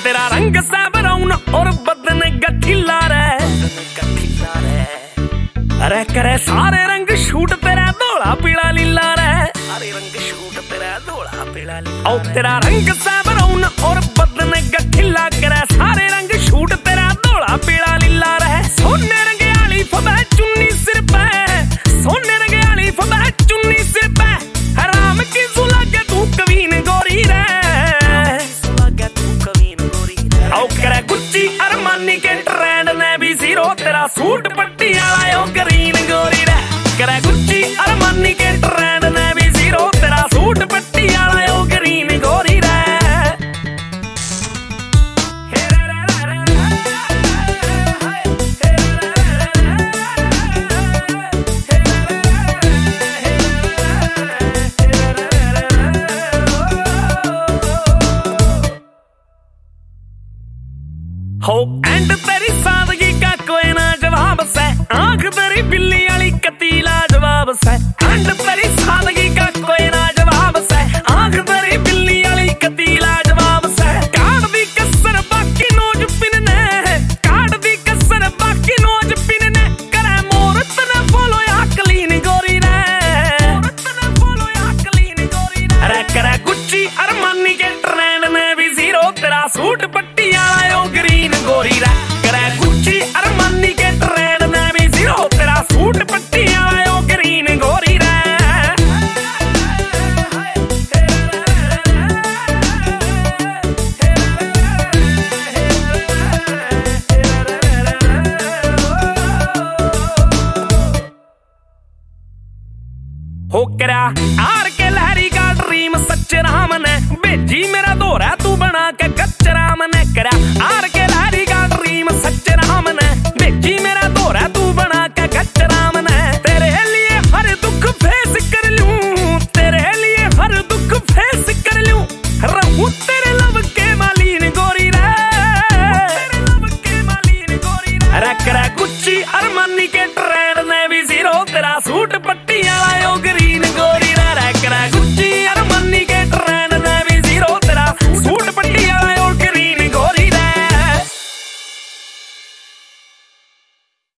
तेरा रंग सा ब्राउन और बदन गठीला रे, अरे करे सारे रंग शूट तेरा धोला पीला लीला रे, सारे रंग शूट तेरा धोला पीला लीला। ओ तेरा रंग सा ब्राउन और बदन गठीला, करे सारे रंग शूट तेरा धोला पीला लीला रे। सोने रंग आली फबे चुन्नी सिर पे, सोने रंग आली फबे चुन्नी सिर पे, हराम की सुला के तू कवीन गोरी रे, करे गुच्ची अरमानी के ट्रेंड ने भी जीरो, तेरा सूट पट्टी आला ग्रीन गोरी रे, करे गुच्ची अरमानी के ट्रेंड ने भी जीरो, तेरा सूट पट्टी आला ग्रीन गोरी रे। हो एंड तेरी सादगी का कोई ना जवाब से, आंख तेरी बिल्ली वाली कतीला जवाब से, एंड तेरी सादगी का कोई ना जवाब से, आंख तेरी बिल्ली वाली कतीला जवाब से। काट दी कसर बाकी नोज पिन ने, काट दी कसर बाकी नोज पिन ने, करे मोरत ने फॉलो या क्लीन गोरी रे, मोरत ने फॉलो या क्लीन गोरी रे। अरे करे गुच्ची अरमानी के ट्रेंड ने भी जीरो, तेरा सूट पट्टी आला ग्रीन गोरी रे, करे गुच्ची अरमानी के ट्रेंड ने भी जीरो, तेरा सूट पट्टी आला ग्रीन गोरी रे। हो करा आर के लहरी का ड्रीम सच राम ने भेजी, मेरा दोहरा तू बना के कच्चा राम ने करा आर